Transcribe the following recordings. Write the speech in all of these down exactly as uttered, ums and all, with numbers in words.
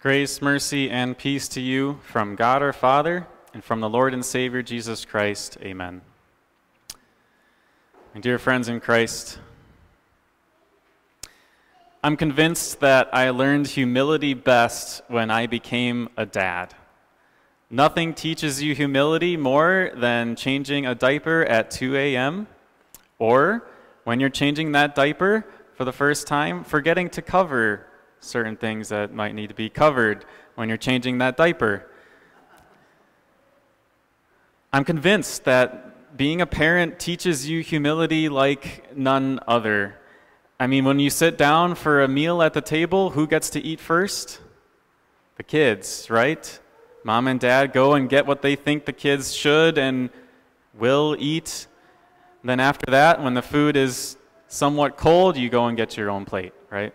Grace, mercy, and peace to you from God our Father and from the Lord and Savior Jesus Christ. Amen. My dear friends in Christ, I'm convinced that I learned humility best when I became a dad. Nothing teaches you humility more than changing a diaper at two A M or when you're changing that diaper for the first time, forgetting to cover certain things that might need to be covered when you're changing that diaper. I'm convinced that being a parent teaches you humility like none other. I mean, when you sit down for a meal at the table, who gets to eat first? The kids, right? Mom and dad go and get what they think the kids should and will eat. Then after that, when the food is somewhat cold, you go and get your own plate, right?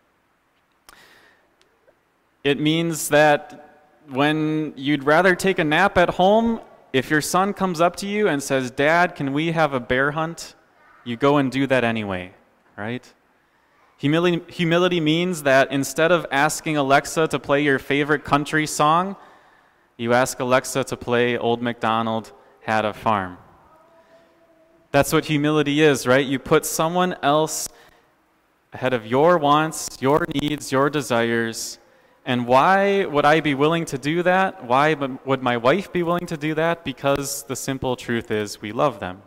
It means that when you'd rather take a nap at home, if your son comes up to you and says, "Dad, can we have a bear hunt?" you go and do that anyway, right? Humility, humility means that instead of asking Alexa to play your favorite country song, you ask Alexa to play Old MacDonald Had a Farm. That's what humility is, right? You put someone else ahead of your wants, your needs, your desires. And why would I be willing to do that? Why would my wife be willing to do that? Because the simple truth is we love them.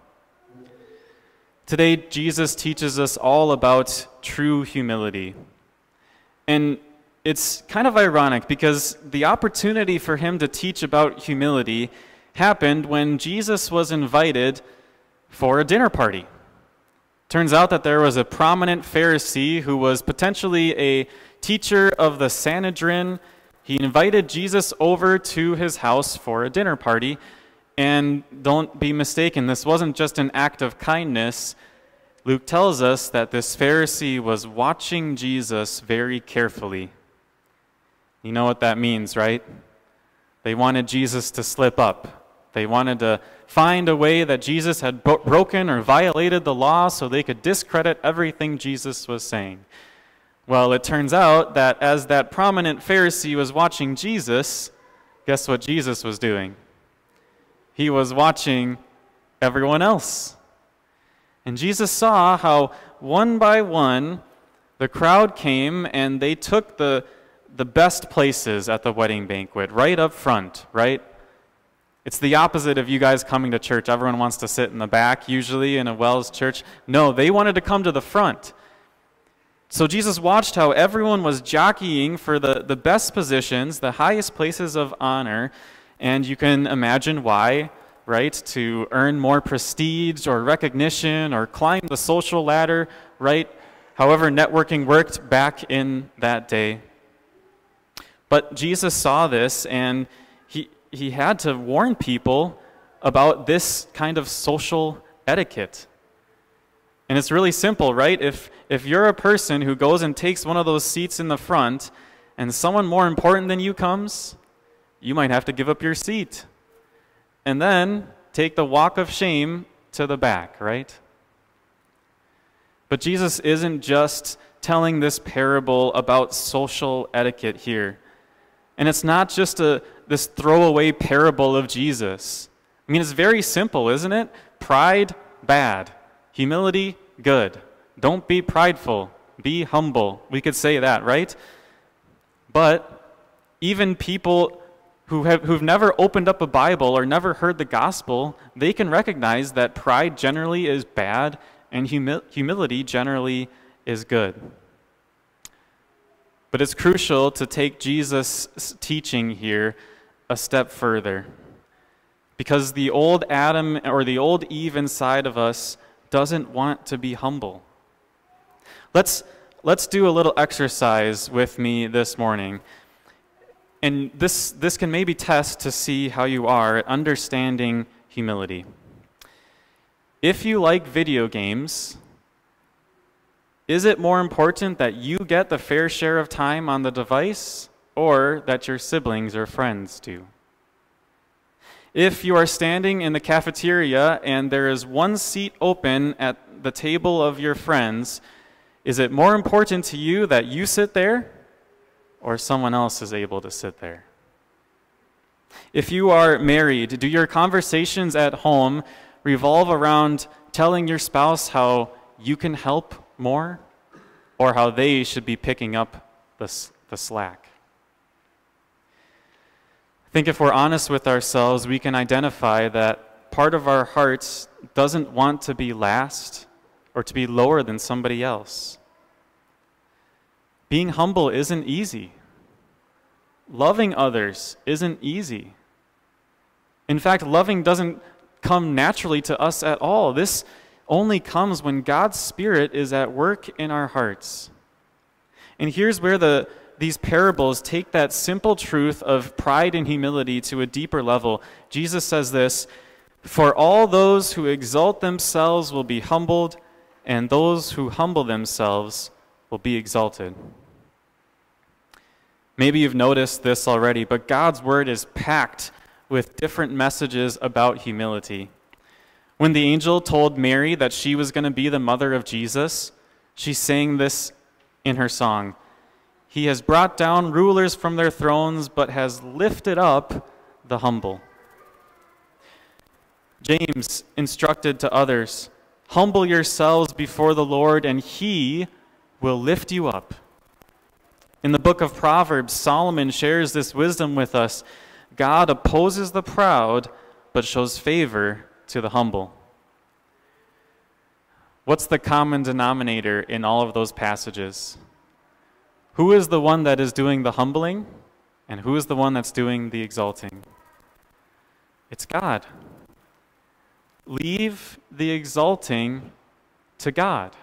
Today, Jesus teaches us all about true humility. And it's kind of ironic because the opportunity for him to teach about humility happened when Jesus was invited for a dinner party. Turns out that there was a prominent Pharisee who was potentially a teacher of the Sanhedrin. He invited Jesus over to his house for a dinner party. And don't be mistaken, this wasn't just an act of kindness. Luke tells us that this Pharisee was watching Jesus very carefully. You know what that means, right? They wanted Jesus to slip up. They wanted to find a way that Jesus had bro- broken or violated the law so they could discredit everything Jesus was saying. Well, it turns out that as that prominent Pharisee was watching Jesus, guess what Jesus was doing? He was watching everyone else. And Jesus saw how one by one the crowd came and they took the, the best places at the wedding banquet, right up front, right? It's the opposite of you guys coming to church. Everyone wants to sit in the back, usually in a Wells church. No, they wanted to come to the front. So Jesus watched how everyone was jockeying for the, the best positions, the highest places of honor, and you can imagine why, right? To earn more prestige or recognition or climb the social ladder, right? However networking worked back in that day. But Jesus saw this and he He had to warn people about this kind of social etiquette. And it's really simple, right? If, if you're a person who goes and takes one of those seats in the front and someone more important than you comes, you might have to give up your seat. And then take the walk of shame to the back, right? But Jesus isn't just telling this parable about social etiquette here. And it's not just a this throwaway parable of Jesus. I mean, it's very simple, isn't it? Pride, bad. Humility, good. Don't be prideful. Be humble. We could say that, right? But even people who have, who've never opened up a Bible or never heard the gospel, they can recognize that pride generally is bad and humi- humility generally is good. But it's crucial to take Jesus' teaching here a step further, because the old Adam or the old Eve inside of us doesn't want to be humble. Let's, let's do a little exercise with me this morning. And this, this can maybe test to see how you are at understanding humility. If you like video games, is it more important that you get the fair share of time on the device or that your siblings or friends do? If you are standing in the cafeteria and there is one seat open at the table of your friends, is it more important to you that you sit there or someone else is able to sit there? If you are married, do your conversations at home revolve around telling your spouse how you can help more, or how they should be picking up the, the slack? I think if we're honest with ourselves, we can identify that part of our hearts doesn't want to be last or to be lower than somebody else. Being humble isn't easy. Loving others isn't easy. In fact, loving doesn't come naturally to us at all. This only comes when God's Spirit is at work in our hearts. And here's where the these parables take that simple truth of pride and humility to a deeper level. Jesus says this, "For all those who exalt themselves will be humbled, and those who humble themselves will be exalted." Maybe you've noticed this already, but God's word is packed with different messages about humility. When the angel told Mary that she was going to be the mother of Jesus, she sang this in her song. "He has brought down rulers from their thrones, but has lifted up the humble." James instructed to others, "Humble yourselves before the Lord, and he will lift you up." In the book of Proverbs, Solomon shares this wisdom with us. God opposes the proud, but shows favor to the humble. What's the common denominator in all of those passages? Who is the one that is doing the humbling, and who is the one that's doing the exalting? It's God. Leave the exalting to God.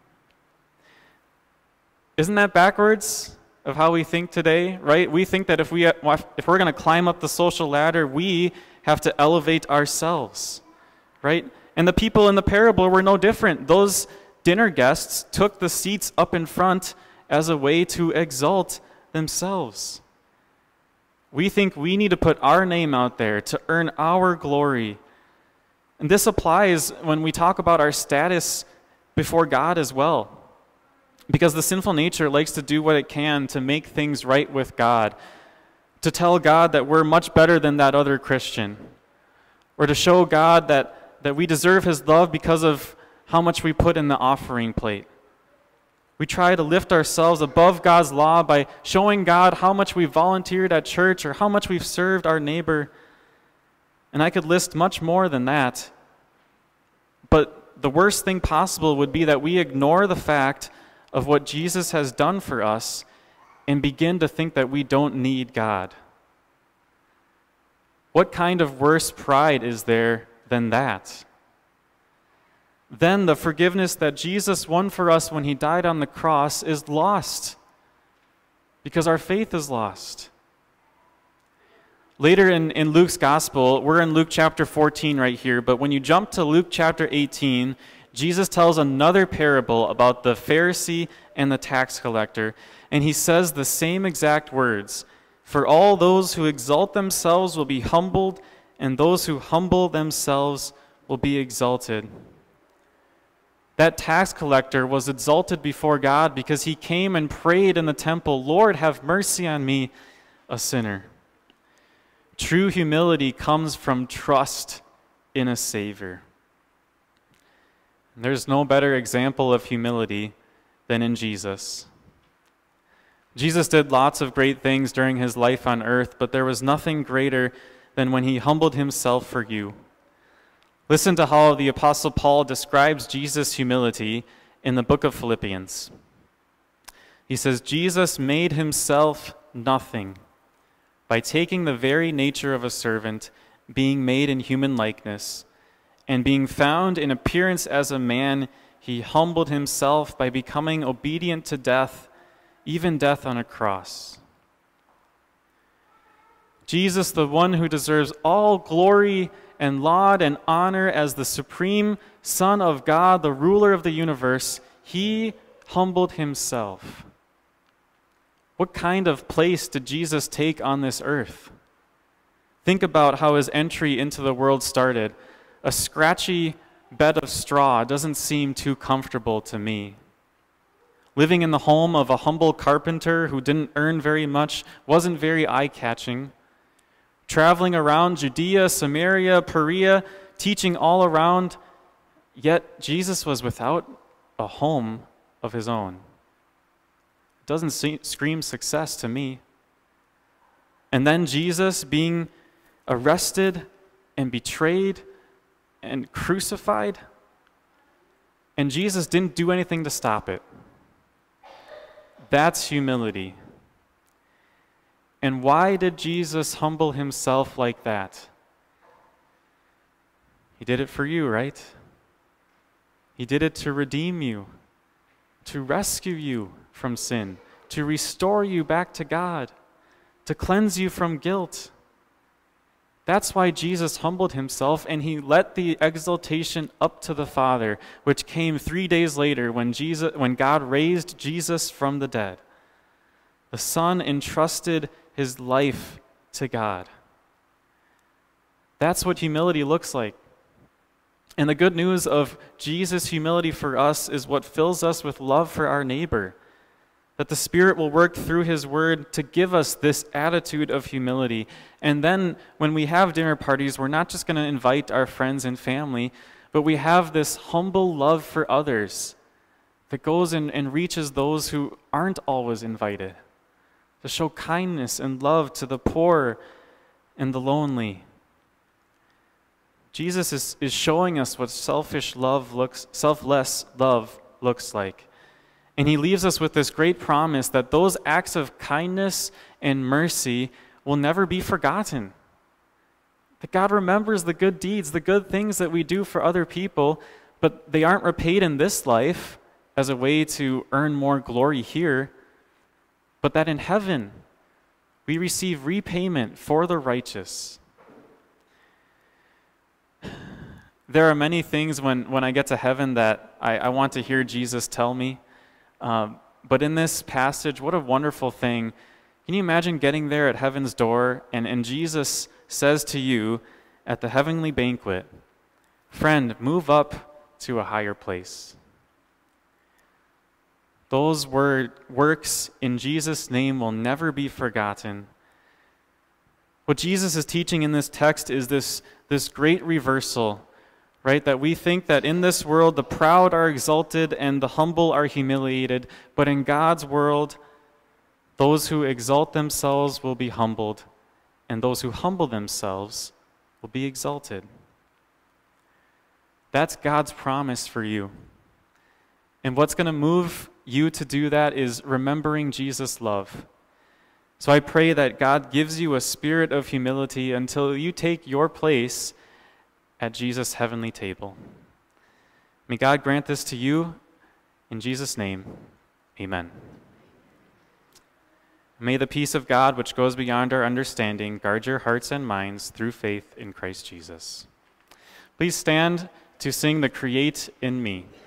Isn't that backwards of how we think today, right? We think that if, we, if we're going to climb up the social ladder, we have to elevate ourselves, right? And the people in the parable were no different. Those dinner guests took the seats up in front as a way to exalt themselves. We think we need to put our name out there to earn our glory. And this applies when we talk about our status before God as well. Because the sinful nature likes to do what it can to make things right with God, to tell God that we're much better than that other Christian, or to show God that, that we deserve his love because of how much we put in the offering plate. We try to lift ourselves above God's law by showing God how much we volunteered at church or how much we've served our neighbor. And I could list much more than that. But the worst thing possible would be that we ignore the fact of what Jesus has done for us and begin to think that we don't need God. What kind of worse pride is there than that? Then the forgiveness that Jesus won for us when he died on the cross is lost because our faith is lost. Later in, in Luke's gospel, we're in Luke chapter fourteen right here, but when you jump to Luke chapter eighteen, Jesus tells another parable about the Pharisee and the tax collector, and he says the same exact words. "For all those who exalt themselves will be humbled, and those who humble themselves will be exalted." That tax collector was exalted before God because he came and prayed in the temple, "Lord, have mercy on me, a sinner." True humility comes from trust in a Savior. And there's no better example of humility than in Jesus. Jesus did lots of great things during his life on earth, but there was nothing greater than when he humbled himself for you. Listen to how the Apostle Paul describes Jesus' humility in the book of Philippians. He says, "Jesus made himself nothing by taking the very nature of a servant, being made in human likeness, and being found in appearance as a man, he humbled himself by becoming obedient to death, even death on a cross." Jesus, the one who deserves all glory and laud and honor as the supreme Son of God, the ruler of the universe, he humbled himself. What kind of place did Jesus take on this earth? Think about how his entry into the world started. A scratchy bed of straw doesn't seem too comfortable to me. living in the home of a humble carpenter who didn't earn very much, wasn't very eye-catching, traveling around Judea, Samaria, Perea, teaching all around, yet Jesus was without a home of his own. It doesn't see, scream success to me. And then Jesus being arrested and betrayed and crucified, and Jesus didn't do anything to stop it. That's humility. And why did Jesus humble himself like that? He did it for you, right? He did it to redeem you, to rescue you from sin, to restore you back to God, to cleanse you from guilt. That's why Jesus humbled himself, and he let the exaltation up to the Father, which came three days later when Jesus, when God raised Jesus from the dead. The Son entrusted his life to God. That's what humility looks like. And the good news of Jesus' humility for us is what fills us with love for our neighbor. That the Spirit will work through his word to give us this attitude of humility. And then when we have dinner parties, we're not just going to invite our friends and family, but we have this humble love for others that goes and, and reaches those who aren't always invited, to show kindness and love to the poor and the lonely. Jesus is, is showing us what selfish love looks, selfless love looks like. And he leaves us with this great promise that those acts of kindness and mercy will never be forgotten. That God remembers the good deeds, the good things that we do for other people, but they aren't repaid in this life as a way to earn more glory here, but that in heaven we receive repayment for the righteous. There are many things when, when I get to heaven that I, I want to hear Jesus tell me. Um, but in this passage, what a wonderful thing. Can you imagine getting there at heaven's door and, and Jesus says to you at the heavenly banquet, "Friend, move up to a higher place." Those word, works in Jesus' name will never be forgotten. What Jesus is teaching in this text is this, this great reversal. Right, that we think that in this world the proud are exalted and the humble are humiliated, but in God's world, those who exalt themselves will be humbled, and those who humble themselves will be exalted. That's God's promise for you. And what's going to move you to do that is remembering Jesus' love. So I pray that God gives you a spirit of humility until you take your place at Jesus' heavenly table. May God grant this to you. In Jesus' name, amen. May the peace of God, which goes beyond our understanding, guard your hearts and minds through faith in Christ Jesus. Please stand to sing the Create in Me.